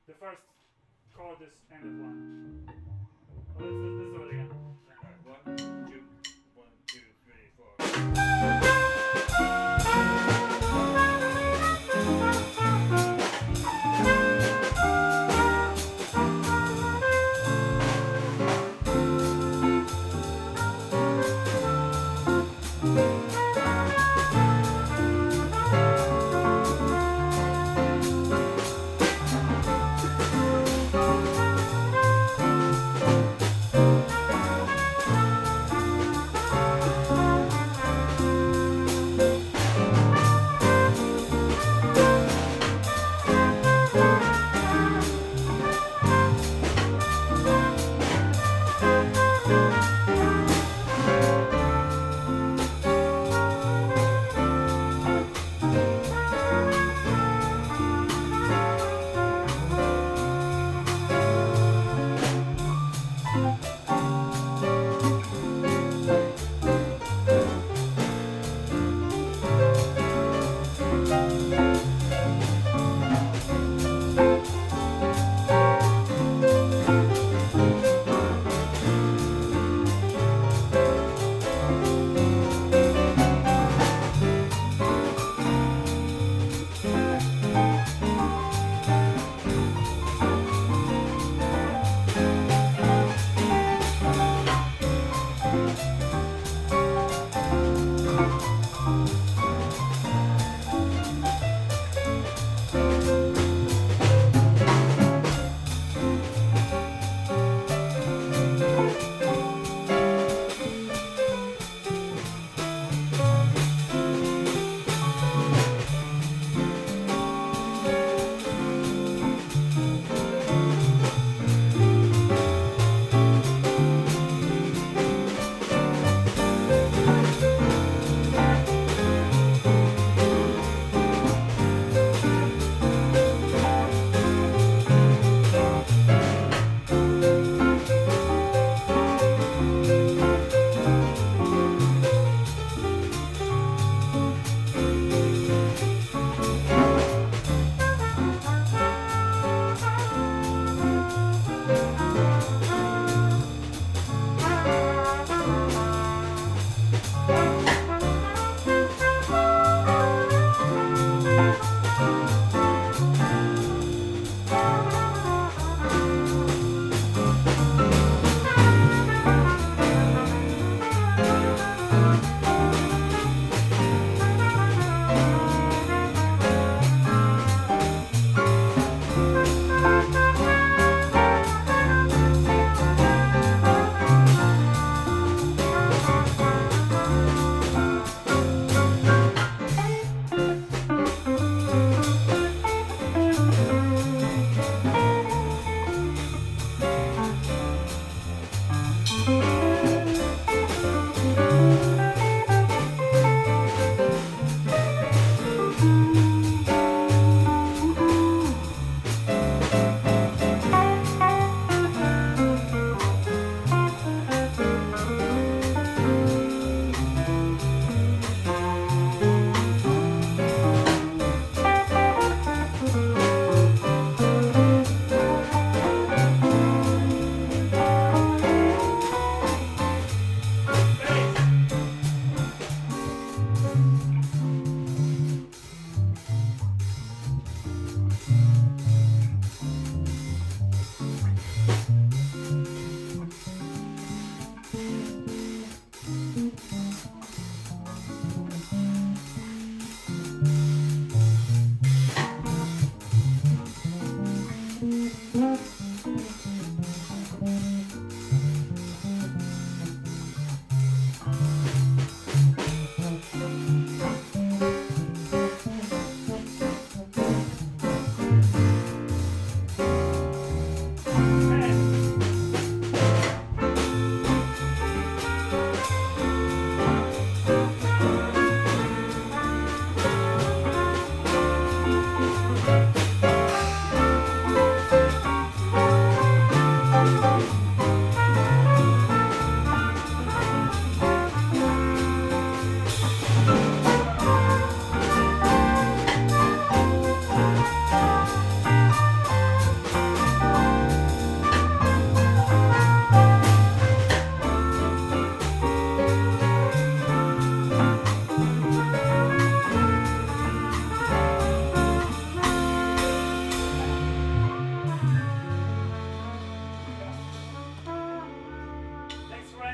The first chord is ended one. Oh, let's do it again. Alright, 1, 2, 3, 4.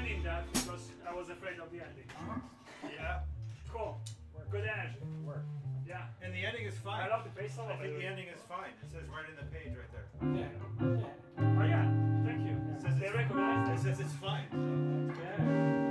ending that because I was afraid of the ending. Yeah. Cool. Good energy. Yeah. And the ending is fine. I love the bass solo. I think the ending is fine. It says right in the page right there. Oh yeah. Thank you. It says They it's, recognize it that. says it's fine. Okay.